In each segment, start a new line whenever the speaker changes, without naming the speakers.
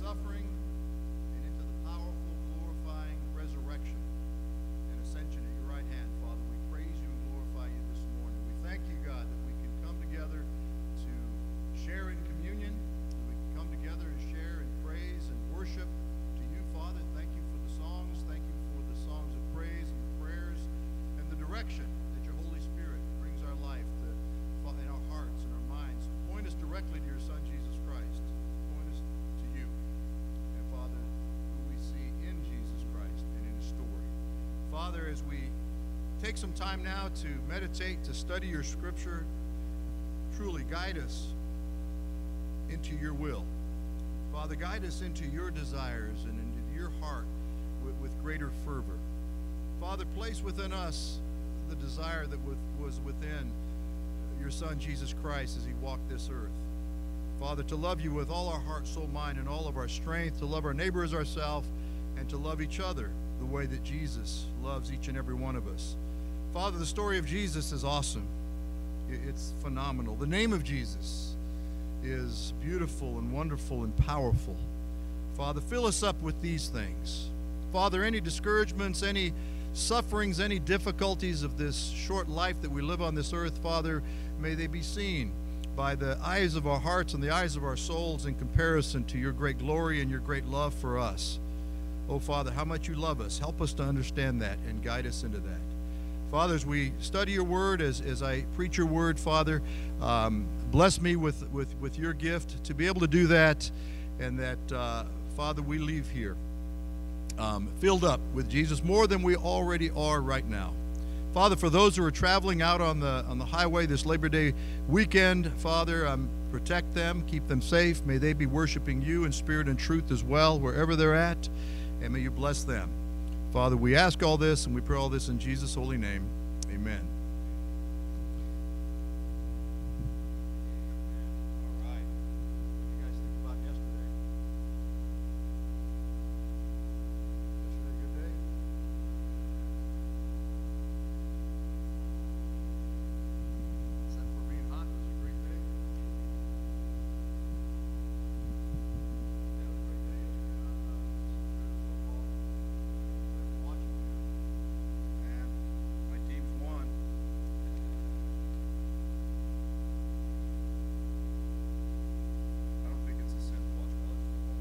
suffering and into the powerful, glorifying resurrection and ascension at your right hand. Father, we praise you and glorify you this morning. We thank you, God, that we can come together to share in communion, that we can come together and share in praise and worship to you, Father. Thank you for the songs. Thank you for the songs of praise and the prayers and the direction that your Holy Spirit brings our life to, in our hearts and our minds. Point us directly to your Son, Jesus Christ. Point us to you. And Father, who we see in Jesus Christ and in his story. Father, as we take some time now to meditate, to study your scripture, truly guide us into your will. Father, guide us into your desires and into your heart with greater fervor. Father, place within us the desire that was within your Son, Jesus Christ, as he walked this earth. Father, to love you with all our heart, soul, mind, and all of our strength, to love our neighbor as ourselves, and to love each other the way that Jesus loves each and every one of us. Father, the story of Jesus is awesome. It's phenomenal. The name of Jesus is beautiful and wonderful and powerful. Father, fill us up with these things. Father, any discouragements, any sufferings, any difficulties of this short life that we live on this earth, Father, may they be seen by the eyes of our hearts and the eyes of our souls in comparison to your great glory and your great love for us. Oh, Father, how much you love us. Help us to understand that and guide us into that. Father, as we study your word, as I preach your word, Father, bless me with your gift to be able to do that, and that, Father, we leave here filled up with Jesus more than we already are right now. Father, for those who are traveling out on the highway this Labor Day weekend, Father, protect them, keep them safe. May they be worshiping you in spirit and truth as well, wherever they're at, and may you bless them. Father, we ask all this, and we pray all this in Jesus' holy name. Amen. All right. What do you guys think about yesterday? Yesterday a good day? Except for being hot, it was a great day. Yeah, it was a great day yesterday. Football. Watching. And my team's won. I don't think it's a sin to watch college football.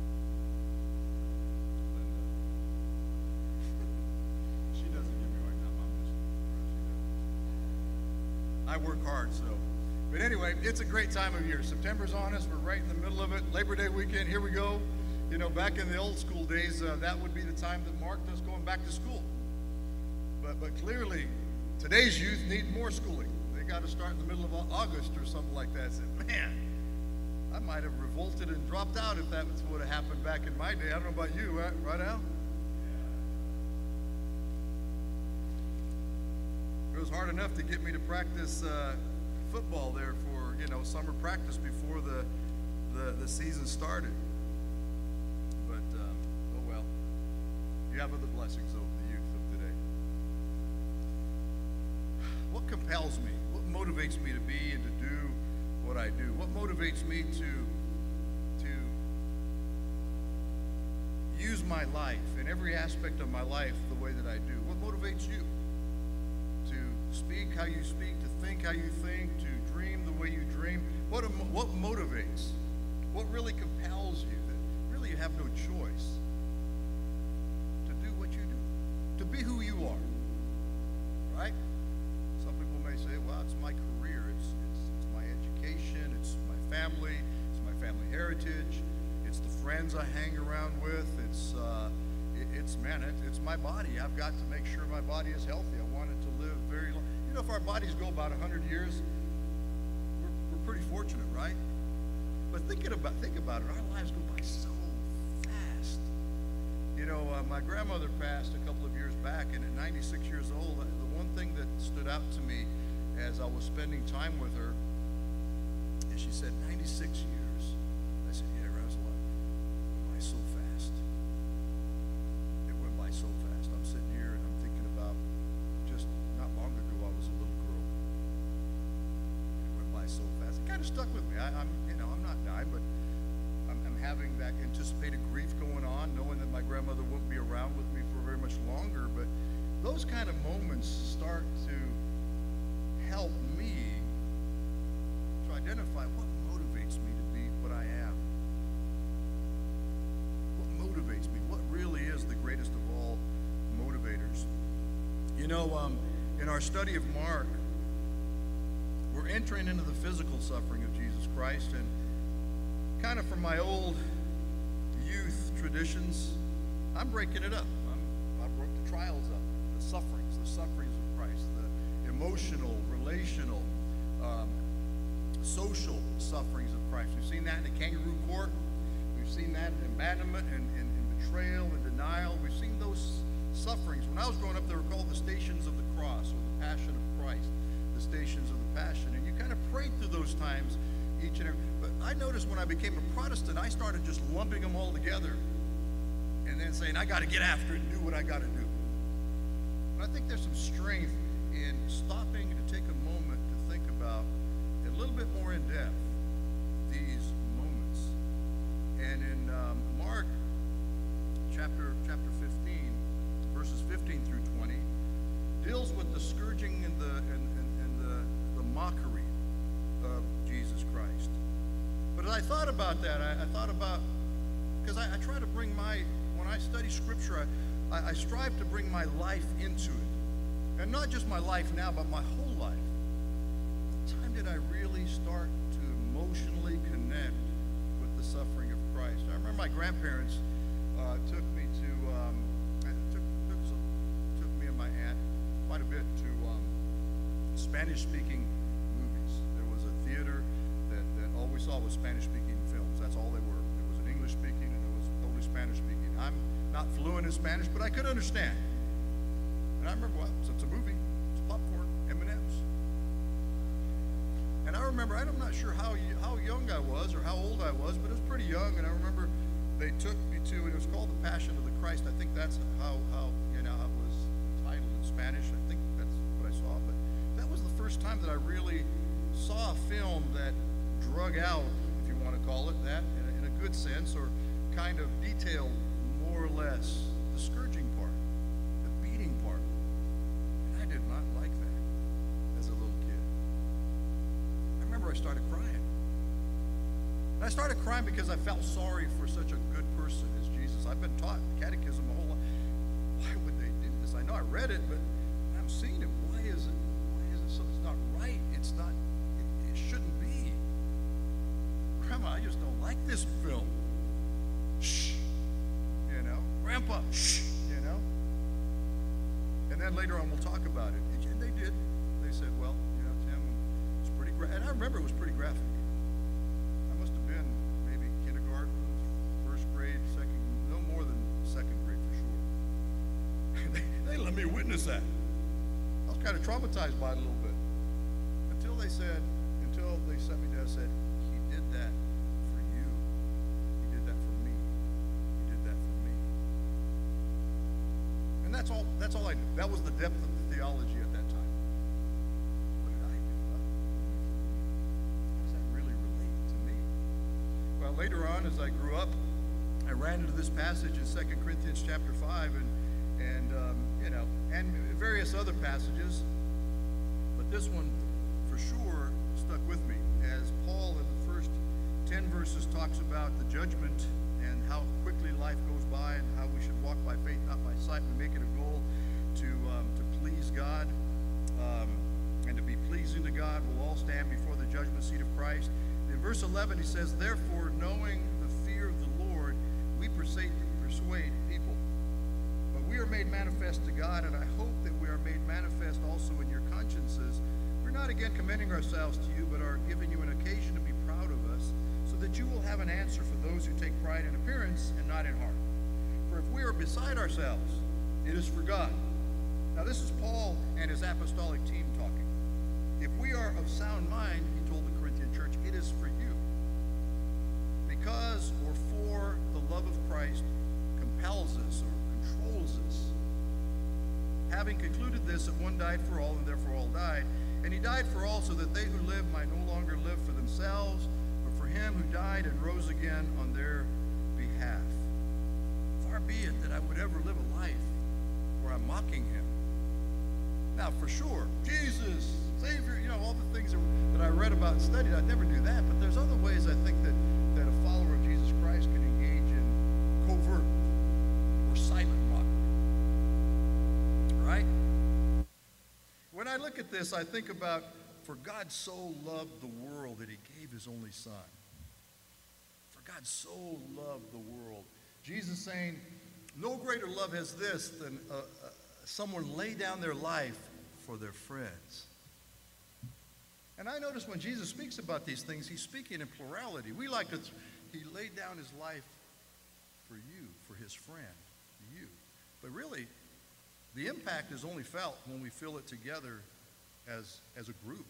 Linda. She doesn't give me a hard time. I'm just she does. I work hard, so. But anyway, it's a great time of year. September's on us. We're right in the middle of it. Labor Day weekend, here we go. You know, back in the old school days, that would be the time that marked us going back to school. But clearly, today's youth need more schooling. They got to start in the middle of August or something like that. I said, man, I might have revolted and dropped out if that would have happened back in my day. I don't know about you, right Al? It was hard enough to get me to practice football there for, you know, summer practice before the season started. But, oh well. You have other blessings over the youth of today. What compels me? What motivates me to be and to do what I do? What motivates me to use my life in every aspect of my life the way that I do? What motivates you? To speak how you speak, to think how you think, to dream the way you dream. What motivates? What really compels you? That really you have no choice to do what you do, to be who you are, right? Some people may say, well, it's my career, it's my education, it's my family heritage, it's the friends I hang around with, it's my body. I've got to make sure my body is healthy. I want it to live very long. You know, if our bodies go about 100 years, we're pretty fortunate, right? But think about it. Our lives go by so fast. You know, my grandmother passed a couple of years back, and at 96 years old, the one thing that stood out to me as I was spending time with her is she said, 96 years. I said, yeah, Rosalind, it went by so fast. It went by so fast. I'm sitting here and I'm thinking about just not long ago I was a little girl. It went by so fast. It kind of stuck with me. I'm not dying, but I'm having that anticipated grief going on, knowing that my grandmother won't be around with me for very much longer. But those kind of moments start to help me to identify what motivates me to be what I am. What motivates me? What really is the greatest of all motivators? You know, in our study of Mark, we're entering into the physical suffering of Jesus Christ, and kind of from my old youth traditions, I'm breaking it up. I broke the trials up, the sufferings of Christ, the emotional, relational, social sufferings of Christ. We've seen that in the kangaroo court. We've seen that in abandonment and betrayal and denial. We've seen those sufferings. When I was growing up, they were called the stations of the cross, or the passion of Christ, the stations of the passion. And you kind of prayed through those times each and every. But I noticed when I became a Protestant, I started just lumping them all together and then saying, I got to get after it and do what I got to do. But I think there's some strength in stopping to take a moment to think about a little bit more in depth these moments. And in Mark chapter 15, verses 15 through 20, deals with the scourging and the mockery of Jesus Christ. But as I thought about that, I thought about, because I try to bring when I study Scripture, I strive to bring my life into it. And not just my life now, but my whole life. What time did I really start to emotionally connect with the suffering of Christ? I remember my grandparents took me to, took me and my aunt quite a bit to Spanish-speaking movies. There was a theater that all we saw was Spanish-speaking films. That's all they were. It was an English-speaking and it was totally Spanish-speaking. I'm not fluent in Spanish, but I could understand. And I remember, well, so it's a movie. It's popcorn, M&Ms. And I remember, I'm not sure how young I was or how old I was, but it was pretty young. And I remember they took me to, it was called The Passion of the Christ. I think that's how it was titled in Spanish. I think that's what I saw. But that was the first time that I really saw a film that drug out, if you want to call it that, in a good sense, or kind of detailed more or less the scourging part, the beating part. And I did not like that as a little kid. I remember I started crying. And I started crying because I felt sorry for such a good person as Jesus. I've been taught catechism my whole life. Why would they do this? I know I read it, but I'm seeing it. Why is it so? It's not right. It's not, it shouldn't be. Grandma, I just don't like this film. Shh. Grandpa, shh, And then later on we'll talk about it. And they did. They said, well, Tim, it's pretty graphic. And I remember it was pretty graphic. I must have been maybe kindergarten, first grade, second, no more than second grade for sure. They let me witness that. I was kind of traumatized by it a little bit. Until they set me down and said, he did that for you. He did that for me. He did that for me. And that's all I knew. That was the depth of the theology at that time. What did I do? How does that really relate to me? Well, later on, as I grew up, I ran into this passage in 2 Corinthians chapter 5 and various other passages. But this one, for sure, stuck with me, as Paul in the first 10 verses talks about the judgment and how quickly life goes by and how we should walk by faith, not by sight. We make it a goal to please God and to be pleasing to God. We'll all stand before the judgment seat of Christ. In verse 11, he says, therefore, knowing the fear of the Lord, we persuade people. But we are made manifest to God, and I hope that we are made manifest also in your consciences. We're not again commending ourselves to you, but are giving you an occasion to be proud of us, so that you will have an answer for those who take pride in appearance and not in heart. For if we are beside ourselves, it is for God. Now this is Paul and his apostolic team talking. If we are of sound mind, he told the Corinthian church, it is for you. Because or for the love of Christ compels us or controls us. Having concluded this, that one died for all, and therefore all died. And he died for all, so that they who live might no longer live for themselves, but for him him who died and rose again on their behalf. Far be it that I would ever live a life where I'm mocking him. Now, for sure, Jesus, Savior, all the things that I read about and studied, I'd never do that. But there's other ways I think that a follower of Jesus Christ can engage in covert or silent mockery. Right? When I look at this, I think about, for God so loved the world that he gave his only son. For God so loved the world. Jesus saying, no greater love has this than someone lay down their life for their friends. And I notice when Jesus speaks about these things, he's speaking in plurality. We like to, he laid down his life for you, for his friend, you. But really, the impact is only felt when we feel it together as a group.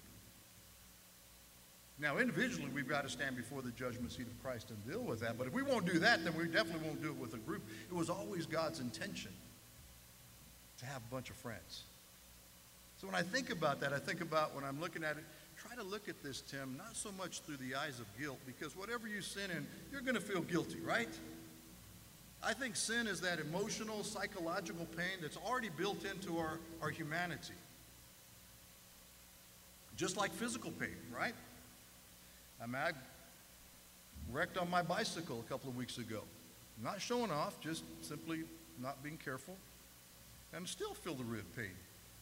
Now, individually, we've got to stand before the judgment seat of Christ and deal with that. But if we won't do that, then we definitely won't do it with a group. It was always God's intention to have a bunch of friends. So when I think about that, I think about when I'm looking at it, try to look at this, Tim, not so much through the eyes of guilt, because whatever you sin in, you're going to feel guilty, right? I think sin is that emotional, psychological pain that's already built into our humanity. Just like physical pain, right? I wrecked on my bicycle a couple of weeks ago. Not showing off, just simply not being careful. And still feel the rib pain.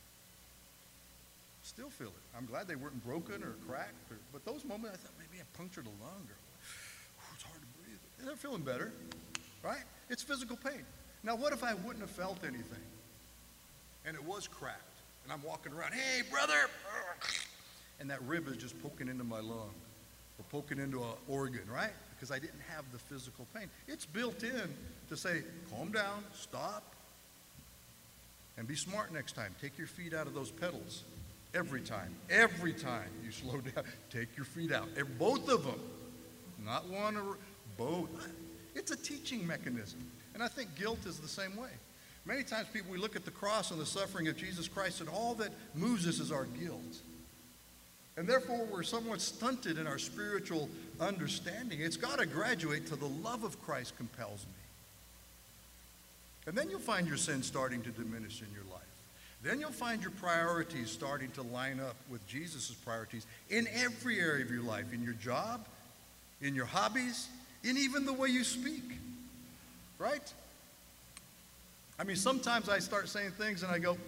Still feel it. I'm glad they weren't broken or cracked. But those moments, I thought maybe I punctured a lung. It's hard to breathe. And they're feeling better, right? It's physical pain. Now, what if I wouldn't have felt anything? And it was cracked. And I'm walking around, hey, brother! And that rib is just poking into my lung. Or poking into an organ, right? Because I didn't have the physical pain. It's built in to say, calm down, stop, and be smart next time. Take your feet out of those pedals. Every time you slow down, take your feet out. Both of them. Not one or both. It's a teaching mechanism. And I think guilt is the same way. Many times we look at the cross and the suffering of Jesus Christ, and all that moves us is our guilt. And therefore, we're somewhat stunted in our spiritual understanding. It's got to graduate to the love of Christ compels me. And then you'll find your sin starting to diminish in your life. Then you'll find your priorities starting to line up with Jesus' priorities in every area of your life, in your job, in your hobbies, in even the way you speak. Right? I mean, sometimes I start saying things and I go,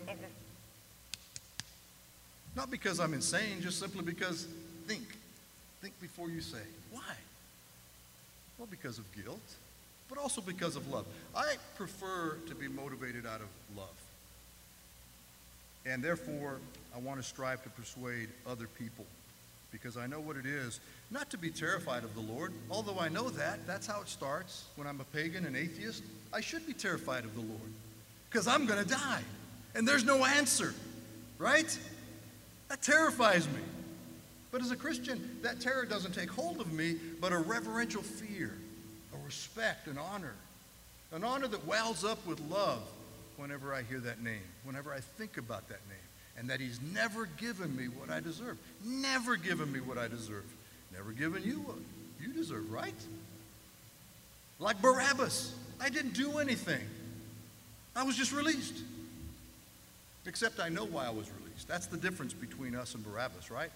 not because I'm insane, just simply because think before you say. Why? Well, because of guilt, but also because of love. I prefer to be motivated out of love. And therefore, I want to strive to persuade other people, because I know what it is not to be terrified of the Lord. Although I know that's how it starts. When I'm a pagan and atheist, I should be terrified of the Lord, because I'm going to die, and there's no answer, right? That terrifies me. But as a Christian, that terror doesn't take hold of me, but a reverential fear, a respect, an honor that wells up with love whenever I hear that name, whenever I think about that name, and that he's never given me what I deserve. Never given me what I deserve. Never given you what you deserve, right? Like Barabbas, I didn't do anything. I was just released. Except I know why I was released. That's the difference between us and Barabbas, right?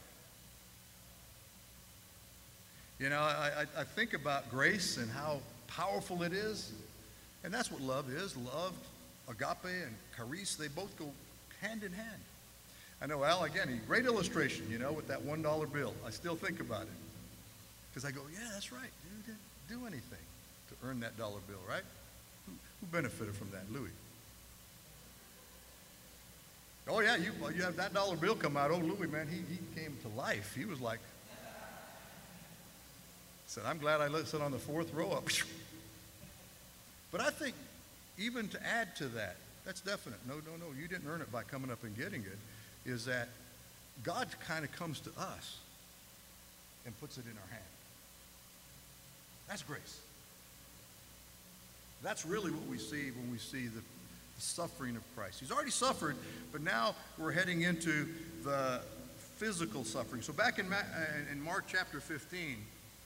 You know, I think about grace and how powerful it is. And that's what love is. Love, agape, and charis, they both go hand in hand. I know Al, again, a great illustration, with that $1 bill. I still think about it. Because I go, yeah, that's right. You didn't do anything to earn that dollar bill, right? Who benefited from that? Louis. Oh, yeah, you have that dollar bill come out. Oh, Louis, man, he came to life. He was like, said, I'm glad I sit on the fourth row up. But I think even to add to that, that's definite. No, you didn't earn it by coming up and getting it, is that God kind of comes to us and puts it in our hand. That's grace. That's really what we see when we see the suffering of Christ. He's already suffered, but now we're heading into the physical suffering. So back in Mark chapter 15,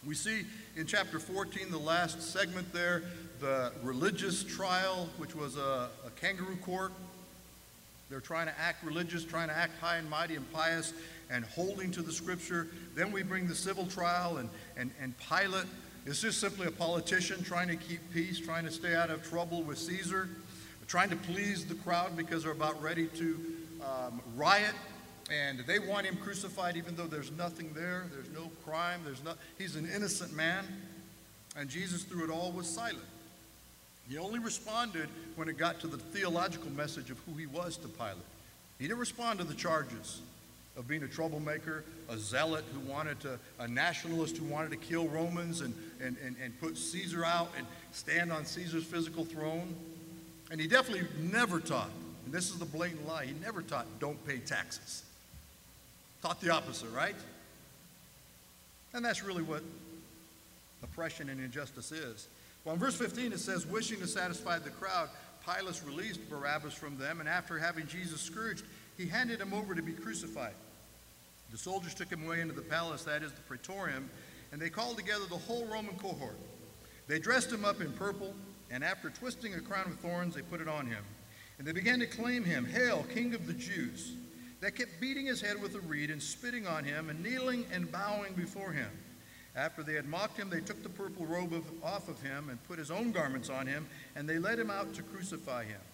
We see in chapter 14, the last segment there, the religious trial, which was a kangaroo court. They're trying to act religious, trying to act high and mighty and pious and holding to the scripture. Then we bring the civil trial, and Pilate is just simply a politician trying to keep peace, trying to stay out of trouble with Caesar, trying to please the crowd because they're about ready to riot. And they want him crucified even though there's nothing there. There's no crime. He's an innocent man. And Jesus, through it all, was silent. He only responded when it got to the theological message of who he was to Pilate. He didn't respond to the charges of being a troublemaker, a zealot a nationalist who wanted to kill Romans and put Caesar out and stand on Caesar's physical throne. And he definitely never taught, and this is the blatant lie, he never taught don't pay taxes. Taught the opposite, right? And that's really what oppression and injustice is. Well, in verse 15 it says, wishing to satisfy the crowd, Pilate released Barabbas from them, and after having Jesus scourged, he handed him over to be crucified. The soldiers took him away into the palace, that is the praetorium, and they called together the whole Roman cohort. They dressed him up in purple, and after twisting a crown of thorns, they put it on him. And they began to acclaim him, "Hail, King of the Jews!" They kept beating his head with a reed and spitting on him and kneeling and bowing before him. After they had mocked him, they took the purple robe off of him and put his own garments on him, and they led him out to crucify him.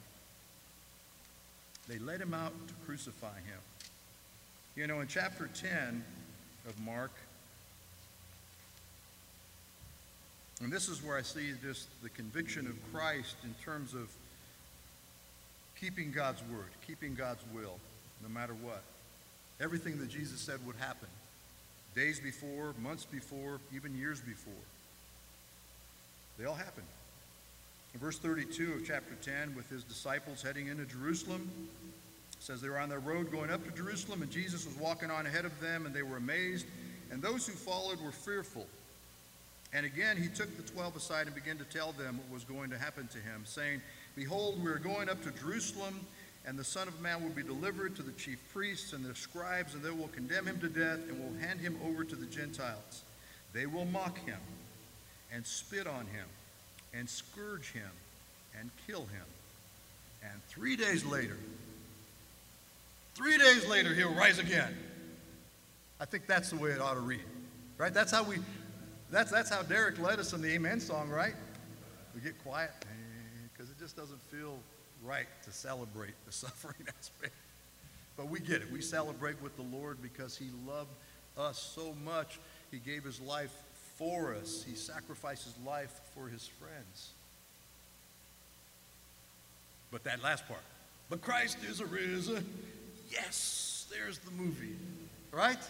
They led him out to crucify him. You know, in chapter 10 of Mark, and this is where I see just the conviction of Christ in terms of keeping God's word, keeping God's will, no matter what. Everything that Jesus said would happen. Days before, months before, even years before. They all happened. In verse 32 of chapter 10, with his disciples heading into Jerusalem, it says they were on their road going up to Jerusalem, and Jesus was walking on ahead of them, and they were amazed, and those who followed were fearful. And again he took the 12 aside and began to tell them what was going to happen to him, saying, "Behold, we are going up to Jerusalem, and the Son of Man will be delivered to the chief priests and the scribes, and they will condemn him to death and will hand him over to the Gentiles. They will mock him and spit on him and scourge him and kill him. And 3 days later, he'll rise again." I think that's the way it ought to read, right? That's how Derek led us in the Amen song, right? We get quiet because it just doesn't feel right to celebrate the suffering aspect. But we get it. We celebrate with the Lord because he loved us so much. He gave his life for us. He sacrificed his life for his friends. But that last part, but Christ is arisen. Yes, there's the movie, right?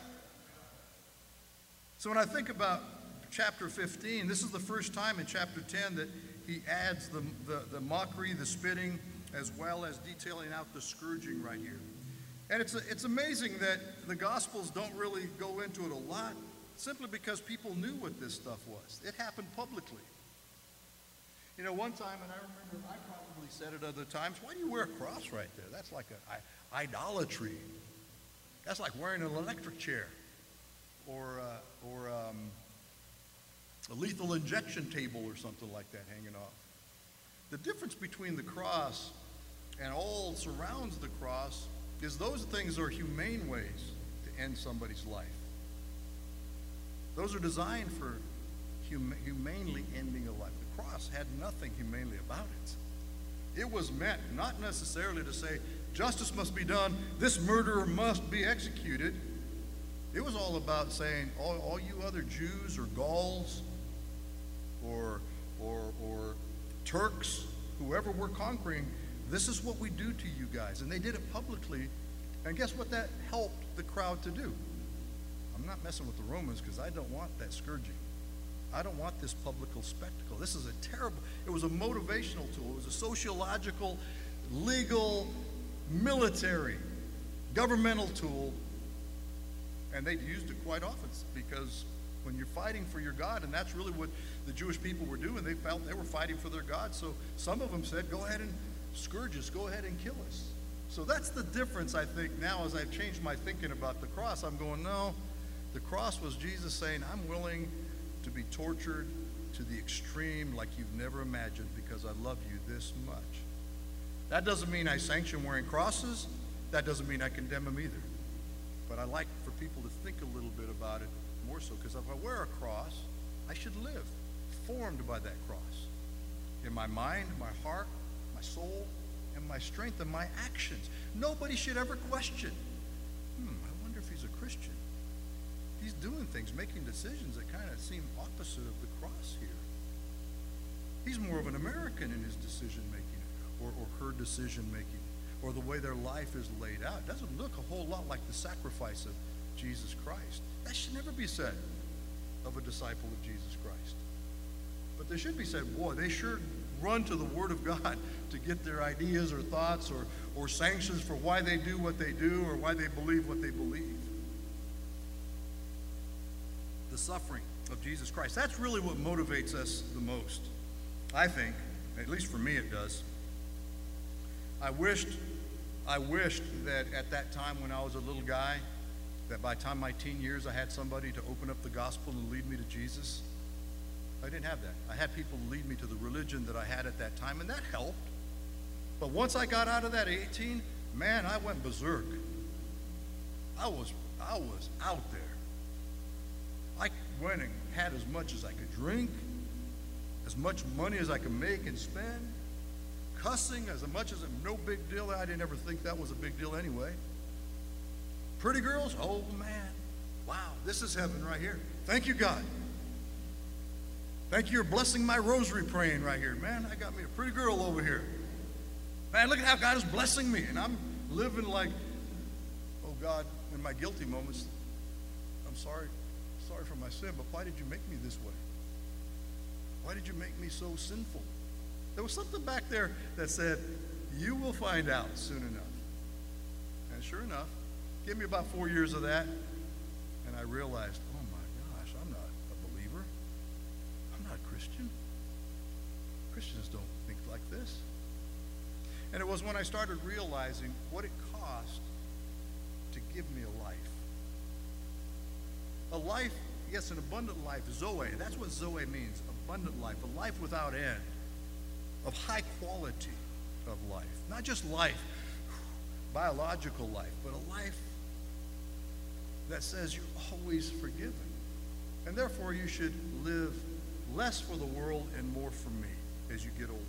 So when I think about chapter 15, this is the first time in chapter 10 that he adds the mockery, the spitting, as well as detailing out the scourging right here. And it's amazing that the Gospels don't really go into it a lot, simply because people knew what this stuff was. It happened publicly. You know, one time, and I remember I probably said it other times, why do you wear a cross right there? That's like idolatry. That's like wearing an electric chair or a lethal injection table or something like that hanging off. The difference between the cross and all surrounds the cross is those things are humane ways to end somebody's life. Those are designed for humanely ending a life. The cross had nothing humanely about it. It was meant not necessarily to say, justice must be done, this murderer must be executed. It was all about saying, all you other Jews or Gauls or Turks, whoever we're conquering, this is what we do to you guys. And they did it publicly. And guess what that helped the crowd to do? I'm not messing with the Romans because I don't want that scourging. I don't want this public spectacle. This is it was a motivational tool. It was a sociological, legal, military, governmental tool. And they used it quite often because when you're fighting for your God, and that's really what the Jewish people were doing, they felt they were fighting for their God. So some of them said, go ahead and scourge us, go ahead and kill us. So that's the difference, I think, now as I've changed my thinking about the cross. I'm going, no, the cross was Jesus saying, I'm willing to tortured to the extreme like you've never imagined because I love you this much. That doesn't mean I sanction wearing crosses. That doesn't mean I condemn them either. But I like for people to think a little bit about it more so, because if I wear a cross, I should live formed by that cross. In my mind, my heart, my soul, and my strength, and my actions. Nobody should ever question, I wonder if he's a Christian. He's doing things, making decisions that kind of seem opposite of the cross here. He's more of an American in his decision making, or her decision making, or the way their life is laid out. It doesn't look a whole lot like the sacrifice of Jesus Christ. That should never be said of a disciple of Jesus Christ. But they should be said, boy, they sure run to the Word of God to get their ideas or thoughts or sanctions for why they do what they do or why they believe what they believe. The suffering of Jesus Christ. That's really what motivates us the most. I think, at least for me it does. I wished that at that time when I was a little guy, that by the time my teen years I had somebody to open up the gospel and lead me to Jesus. I didn't have that. I had people lead me to the religion that I had at that time, and that helped. But once I got out of that at 18, man, I went berserk. I was out there. I went and had as much as I could drink, as much money as I could make and spend, cussing as much as no big deal. I didn't ever think that was a big deal anyway. Pretty girls, oh man, wow, this is heaven right here. Thank you, God. Thank you, you're blessing my rosary praying right here. Man, I got me a pretty girl over here. Man, look at how God is blessing me. And I'm living like, oh God, in my guilty moments, I'm sorry for my sin, but why did you make me this way? Why did you make me so sinful? There was something back there that said, you will find out soon enough. And sure enough, give me about 4 years of that, and I realized, oh my gosh, I'm not a believer. I'm not a Christian. Christians don't think like this. And it was when I started realizing what it cost to give me a life. A life, yes, an abundant life, Zoe. That's what Zoe means, abundant life, a life without end, of high quality of life. Not just life, biological life, but a life that says you're always forgiven. And therefore you should live less for the world and more for me as you get older.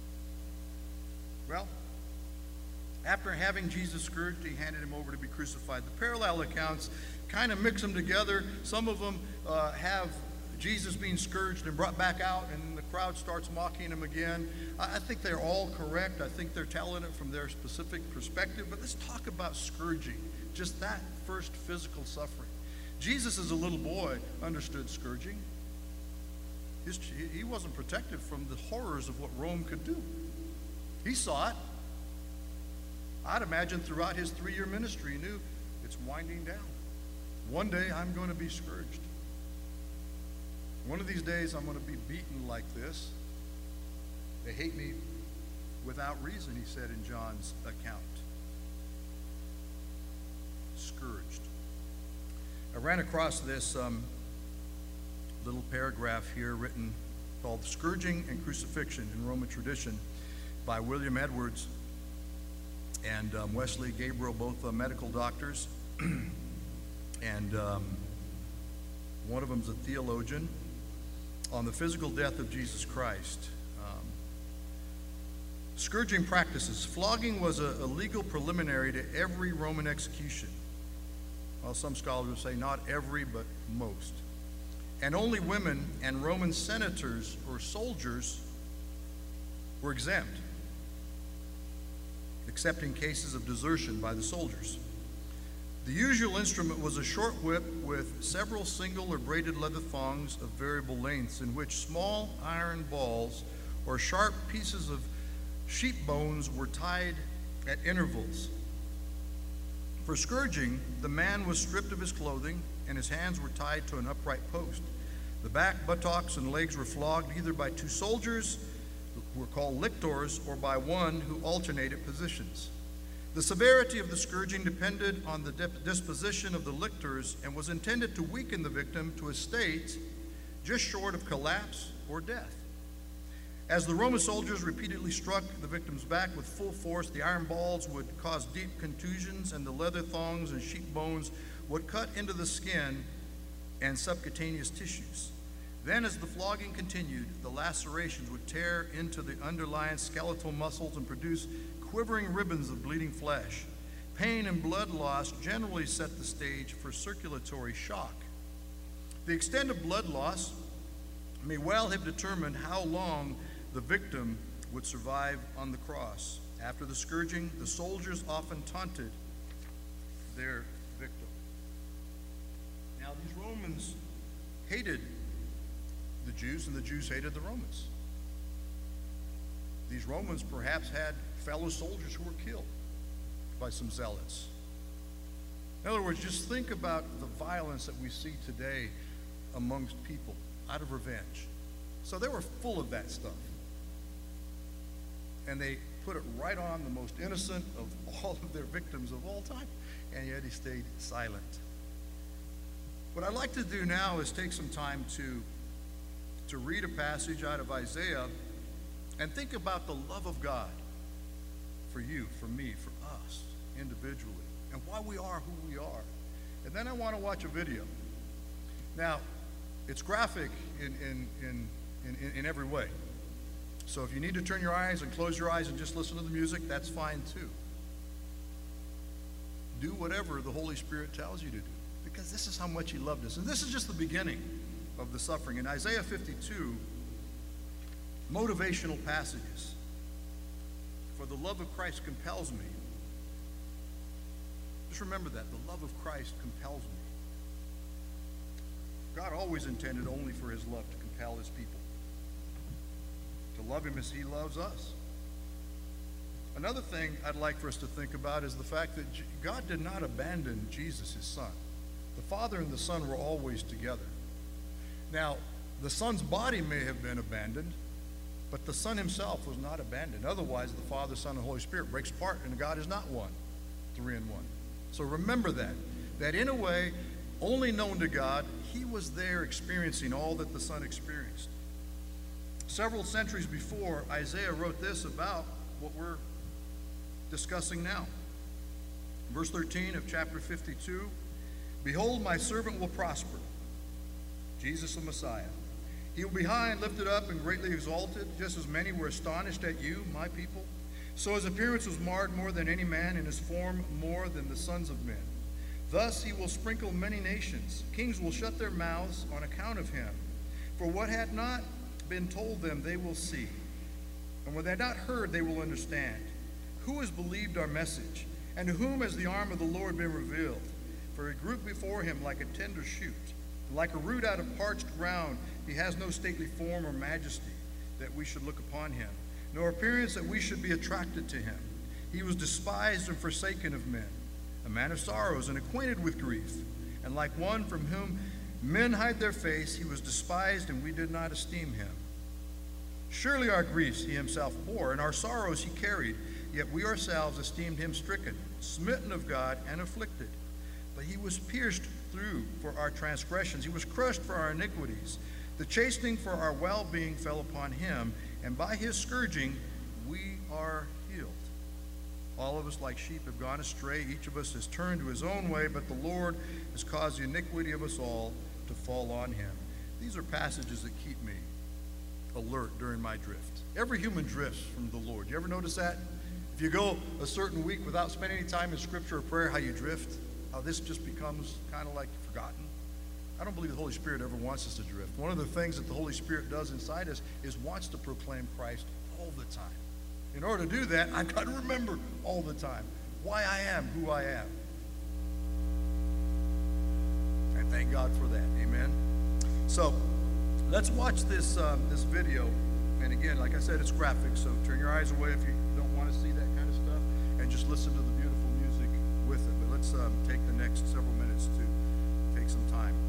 Well, after having Jesus scourged, he handed him over to be crucified. The parallel accounts kind of mix them together. Some of them have Jesus being scourged and brought back out, and the crowd starts mocking him again. I think they're all correct. I think they're telling it from their specific perspective. But let's talk about scourging, just that first physical suffering. Jesus, as a little boy, understood scourging. He wasn't protected from the horrors of what Rome could do. He saw it. I'd imagine throughout his 3-year ministry, he knew it's winding down. One day I'm going to be scourged. One of these days I'm going to be beaten like this. They hate me without reason, he said in John's account. Scourged. I ran across this little paragraph here written called Scourging and Crucifixion in Roman Tradition by William Edwards and Wesley Gabriel, both medical doctors. And one of them's a theologian, on the physical death of Jesus Christ. Scourging practices. Flogging was a legal preliminary to every Roman execution. Well, some scholars will say not every, but most. And only women and Roman senators or soldiers were exempt, except in cases of desertion by the soldiers. The usual instrument was a short whip with several single or braided leather thongs of variable lengths, in which small iron balls or sharp pieces of sheep bones were tied at intervals. For scourging, the man was stripped of his clothing, and his hands were tied to an upright post. The back, buttocks, and legs were flogged either by 2 soldiers, who were called lictors, or by one who alternated positions. The severity of the scourging depended on the disposition of the lictors and was intended to weaken the victim to a state just short of collapse or death. As the Roman soldiers repeatedly struck the victim's back with full force, the iron balls would cause deep contusions, and the leather thongs and sheep bones would cut into the skin and subcutaneous tissues. Then, as the flogging continued, the lacerations would tear into the underlying skeletal muscles and produce quivering ribbons of bleeding flesh. Pain and blood loss generally set the stage for circulatory shock. The extent of blood loss may well have determined how long the victim would survive on the cross. After the scourging, the soldiers often taunted their victim. Now, these Romans hated the Jews, and the Jews hated the Romans. These Romans perhaps had fellow soldiers who were killed by some zealots. In other words, just think about the violence that we see today amongst people out of revenge. So they were full of that stuff. And they put it right on the most innocent of all of their victims of all time, and yet he stayed silent. What I'd like to do now is take some time to read a passage out of Isaiah and think about the love of God for you, for me, for us individually, and why we are who we are. And then I want to watch a video. Now, it's graphic in every way. So if you need to turn your eyes and close your eyes and just listen to the music, that's fine too. Do whatever the Holy Spirit tells you to do, because this is how much he loved us. And this is just the beginning of the suffering. In Isaiah 52, motivational passages. For the love of Christ compels me. Just remember that. The love of Christ compels me. God always intended only for his love to compel his people. To love him as he loves us. Another thing I'd like for us to think about is the fact that God did not abandon Jesus, his son. The Father and the Son were always together. Now, the Son's body may have been abandoned, but the Son himself was not abandoned. Otherwise, the Father, Son, and Holy Spirit breaks apart, and God is not one, three in one. So remember that in a way, only known to God, he was there experiencing all that the Son experienced. Several centuries before, Isaiah wrote this about what we're discussing now. Verse 13 of chapter 52, "Behold, my servant will prosper." Jesus the Messiah. "He will be high and lifted up and greatly exalted, just as many were astonished at you, my people. So his appearance was marred more than any man, and his form more than the sons of men. Thus he will sprinkle many nations. Kings will shut their mouths on account of him. For what had not been told them they will see, and what they had not heard they will understand. Who has believed our message, and to whom has the arm of the Lord been revealed? For he grew before him like a tender shoot, and like a root out of parched ground. He has no stately form or majesty that we should look upon him, nor appearance that we should be attracted to him. He was despised and forsaken of men, a man of sorrows and acquainted with grief, and like one from whom men hide their face, he was despised, and we did not esteem him. Surely our griefs he himself bore, and our sorrows he carried, yet we ourselves esteemed him stricken, smitten of God, and afflicted. But he was pierced through for our transgressions, he was crushed for our iniquities. The chastening for our well-being fell upon him, and by his scourging we are healed. All of us like sheep have gone astray, each of us has turned to his own way, but the Lord has caused the iniquity of us all to fall on him." These are passages that keep me alert during my drift. Every human drifts from the Lord. You ever notice that? If you go a certain week without spending any time in scripture or prayer, how you drift, how this just becomes kind of like forgotten. I don't believe the Holy Spirit ever wants us to drift. One of the things that the Holy Spirit does inside us is wants to proclaim Christ all the time. In order to do that, I've got to remember all the time why I am who I am. And thank God for that. Amen. So let's watch this video. And again, like I said, it's graphic, so turn your eyes away if you don't want to see that kind of stuff, and just listen to the beautiful music with it. But let's take the next several minutes to take some time.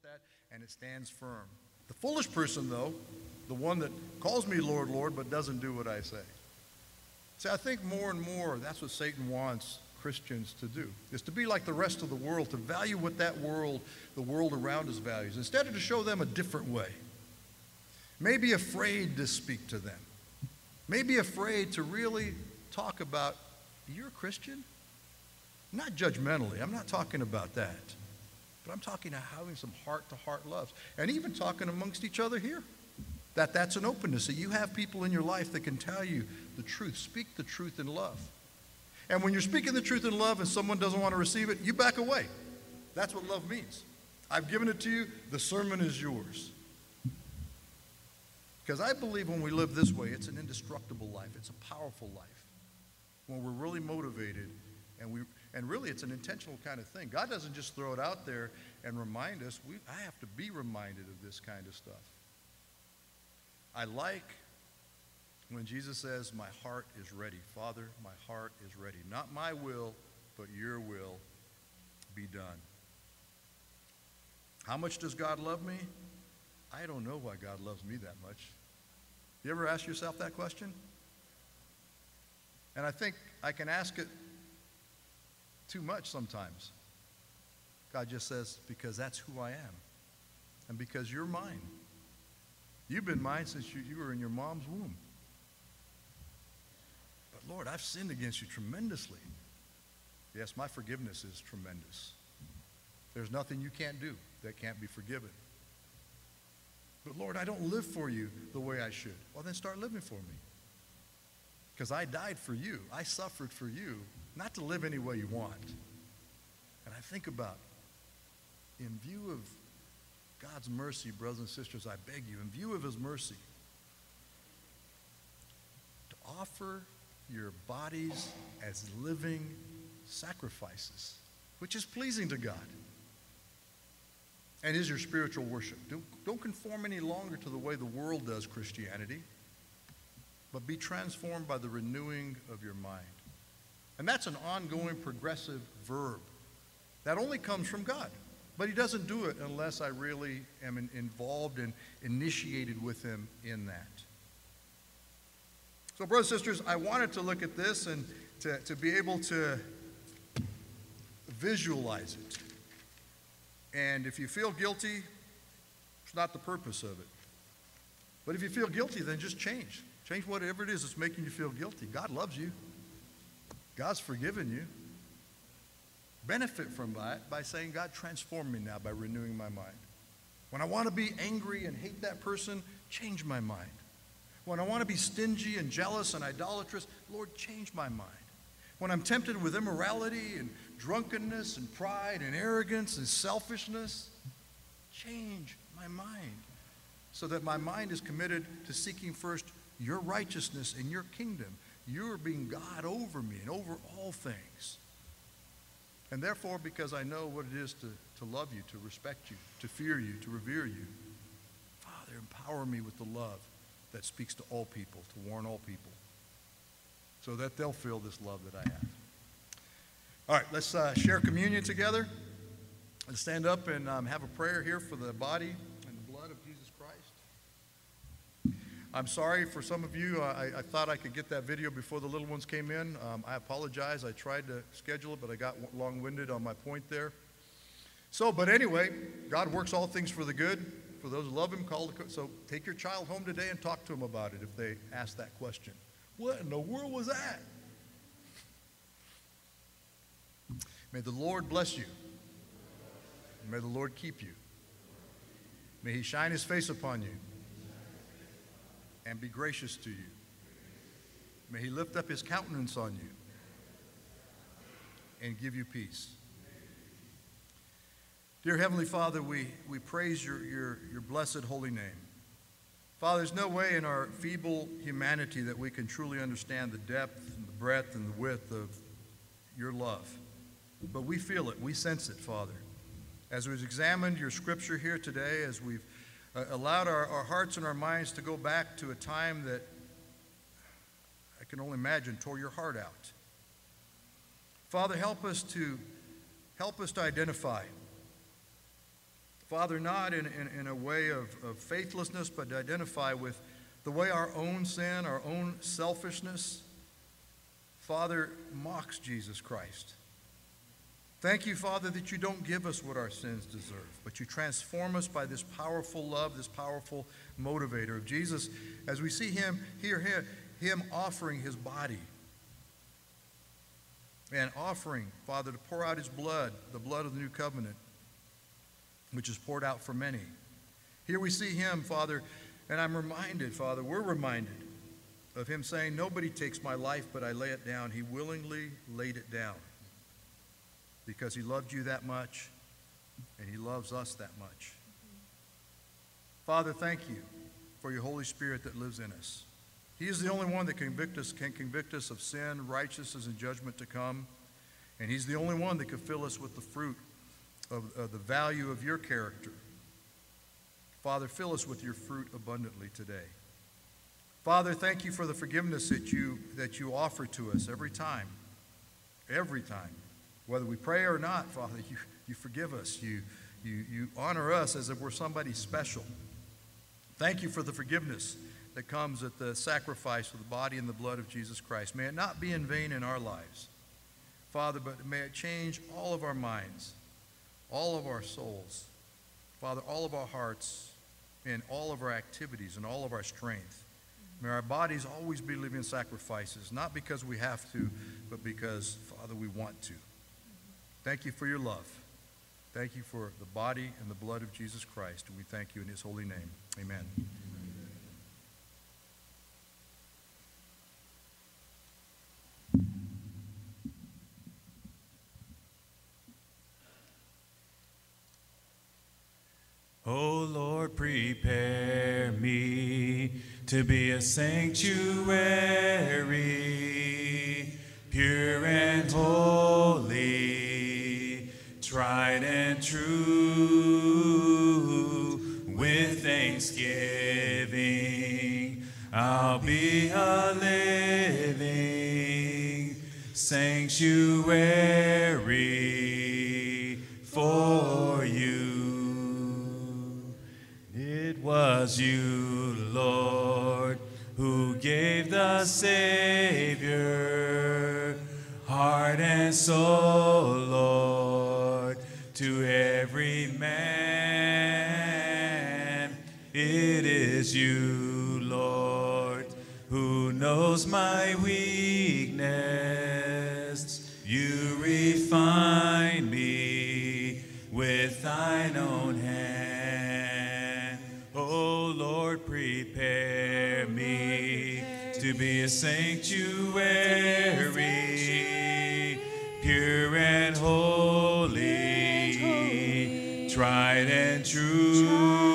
that, and it stands firm. The foolish person, though, the one that calls me Lord, Lord, but doesn't do what I say. See, I think more and more that's what Satan wants Christians to do, is to be like the rest of the world, to value what the world around us values, instead of to show them a different way. Maybe afraid to speak to them. Maybe afraid to really talk about, you're a Christian? Not judgmentally, I'm not talking about that. But I'm talking about having some heart-to-heart love. And even talking amongst each other here. That's an openness. That you have people in your life that can tell you the truth. Speak the truth in love. And when you're speaking the truth in love and someone doesn't want to receive it, you back away. That's what love means. I've given it to you. The sermon is yours. Because I believe when we live this way, it's an indestructible life. It's a powerful life. When we're really motivated and really it's an intentional kind of thing. God doesn't just throw it out there and remind us. I have to be reminded of this kind of stuff. I like when Jesus says, my heart is ready. Father, my heart is ready. Not my will, but your will be done. How much does God love me? I don't know why God loves me that much. You ever ask yourself that question? And I think I can ask it too much sometimes. God just says, because that's who I am. And because you're mine. You've been mine since you were in your mom's womb. But Lord, I've sinned against you tremendously. Yes, my forgiveness is tremendous. There's nothing you can't do that can't be forgiven. But Lord, I don't live for you the way I should. Well, then start living for me. Because I died for you. I suffered for you, not to live any way you want. And I think about, in view of God's mercy, brothers and sisters, I beg you, in view of his mercy, to offer your bodies as living sacrifices, which is pleasing to God, and is your spiritual worship. Don't conform any longer to the way the world does Christianity, but be transformed by the renewing of your mind. And that's an ongoing progressive verb. That only comes from God. But he doesn't do it unless I really am involved and initiated with him in that. So brothers and sisters, I wanted to look at this and to be able to visualize it. And if you feel guilty, it's not the purpose of it. But if you feel guilty, then just change. Change whatever it is that's making you feel guilty. God loves you. God's forgiven you. Benefit from that by saying, God, transform me now by renewing my mind. When I want to be angry and hate that person, change my mind. When I want to be stingy and jealous and idolatrous, Lord, change my mind. When I'm tempted with immorality and drunkenness and pride and arrogance and selfishness, change my mind so that my mind is committed to seeking first your righteousness and your kingdom. You're being God over me and over all things. And therefore, because I know what it is to love you, to respect you, to fear you, to revere you, Father, empower me with the love that speaks to all people, to warn all people, so that they'll feel this love that I have. All right, let's share communion together. Let's stand up and have a prayer here for the body and the blood of Jesus Christ. I'm sorry for some of you. I thought I could get that video before the little ones came in. I apologize. I tried to schedule it, but I got long-winded on my point there. But anyway, God works all things for the good. For those who love him, so take your child home today and talk to him about it if they ask that question. What in the world was that? May the Lord bless you. May the Lord keep you. May he shine his face upon you and be gracious to you. May he lift up his countenance on you and give you peace. Dear Heavenly Father, we praise your blessed holy name. Father, there's no way in our feeble humanity that we can truly understand the depth and the breadth and the width of your love. But we feel it. We sense it, Father. As we've examined your scripture here today, as we've allowed our hearts and our minds to go back to a time that I can only imagine tore your heart out. Father, help us to identify Father, not in a way of faithlessness, but to identify with the way our own sin, our own selfishness, Father, mocks Jesus Christ. Thank you, Father, that you don't give us what our sins deserve, but you transform us by this powerful love, this powerful motivator of Jesus, as we see him, hear him offering his body and offering, Father, to pour out his blood, the blood of the new covenant, which is poured out for many. Here we see him, Father, and I'm reminded, Father, we're reminded of him saying, nobody takes my life, but I lay it down. He willingly laid it down because he loved you that much, and he loves us that much. Father, thank you for your Holy Spirit that lives in us. He is the only one that can convict us of sin, righteousness, and judgment to come. And he's the only one that can fill us with the fruit of the value of your character. Father, fill us with your fruit abundantly today. Father, thank you for the forgiveness that you offer to us every time. Every time. Whether we pray or not, Father, you forgive us. You honor us as if we're somebody special. Thank you for the forgiveness that comes at the sacrifice of the body and the blood of Jesus Christ. May it not be in vain in our lives, Father, but may it change all of our minds, all of our souls, Father, all of our hearts, and all of our activities and all of our strength. May our bodies always be living sacrifices, not because we have to, but because, Father, we want to. Thank you for your love. Thank you for the body and the blood of Jesus Christ, and we thank you in his holy name. Amen.
O Lord, prepare me to be a sanctuary, pure and holy, tried and true. With thanksgiving, I'll be a living sanctuary for you. It was you, Lord, who gave the Savior, heart and soul, Lord, to every man. It is you, Lord, who knows my weakness. You refine me with thine own hand. O Lord, prepare me to be a sanctuary, pure and holy, tried and true.